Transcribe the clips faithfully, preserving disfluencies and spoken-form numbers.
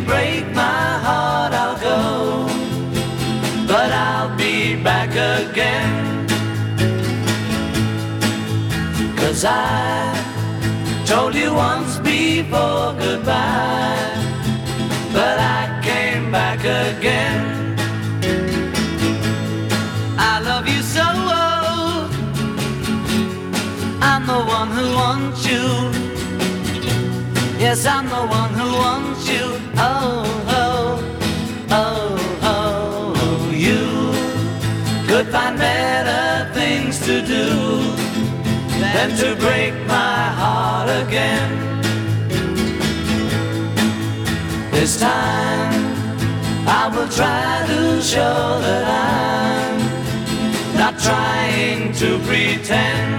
break my heart, I'll go, but I'll be back again. 'Cause I told you once before goodbye, but I came back again. I love you so, I'm the one who wants you. Yes, I'm the one who wants you. Oh, oh, oh, oh, you could find better things to do than to break my heart again. This time I will try to show that I'm not trying to pretend.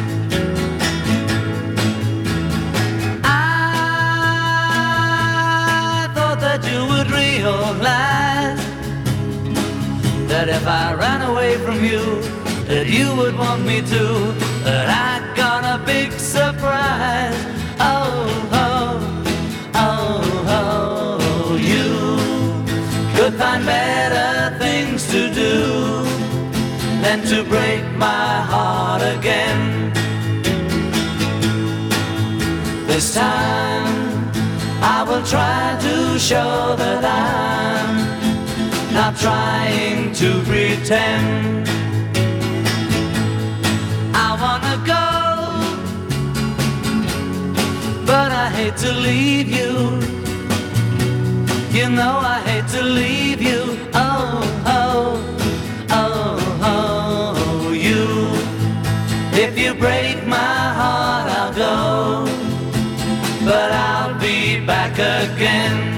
You would realize that if I ran away from you, that you would want me to, that I got a big surprise. Oh, oh, oh, oh, you could find better things to do than to break my heart again. This time I will try to show that I'm not trying to pretend. I wanna go, but I hate to leave you. You know I hate to leave you. Oh, oh, oh, oh, you. If you break my heart, I'll go, but I'll be back again.